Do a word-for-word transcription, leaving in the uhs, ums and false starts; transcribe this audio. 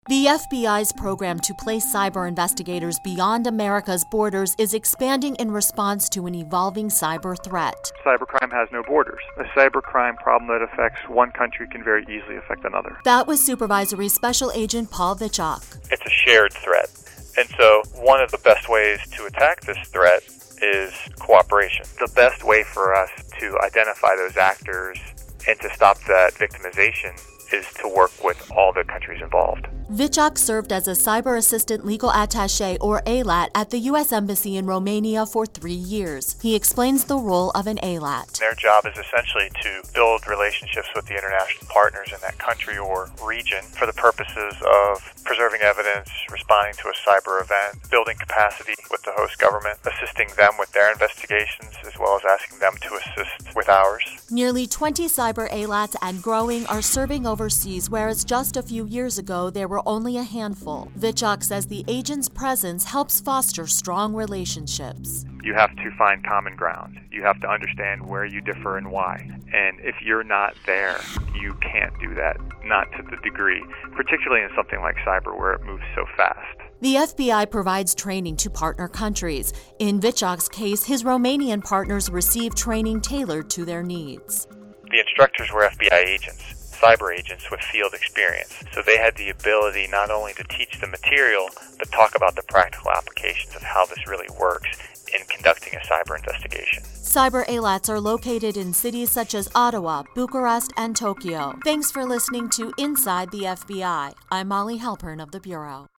The F B I's program to place cyber investigators beyond America's borders is expanding in response to an evolving cyber threat. Cybercrime has no borders. A cybercrime problem that affects one country can very easily affect another. That was Supervisory Special Agent Paul Vichok. It's a shared threat. And so one of the best ways to attack this threat is cooperation. The best way for us to identify those actors and to stop that victimization is to work with all the countries involved. Vichok served as a Cyber Assistant Legal Attaché, or A L A T, at the U S Embassy in Romania for three years. He explains the role of an A L A T. Their job is essentially to build relationships with the international partners in that country or region for the purposes of preserving evidence, responding to a cyber event, building capacity with the host government, assisting them with their investigations, as well as asking them to assist with ours. Nearly twenty cyber A L A Ts and growing are serving overseas, whereas just a few years ago there were only a handful. Vichok says the agent's presence helps foster strong relationships. You have to find common ground. You have to understand where you differ and why. And if you're not there, you can't do that, not to the degree, particularly in something like cyber where it moves so fast. The F B I provides training to partner countries. In Vichok's case, his Romanian partners received training tailored to their needs. The instructors were F B I agents, cyber agents with field experience. So they had the ability not only to teach the material, but talk about the practical applications of how this really works in conducting a cyber investigation. Cyber A L A Ts are located in cities such as Ottawa, Bucharest, and Tokyo. Thanks for listening to Inside the F B I. I'm Molly Halpern of the Bureau.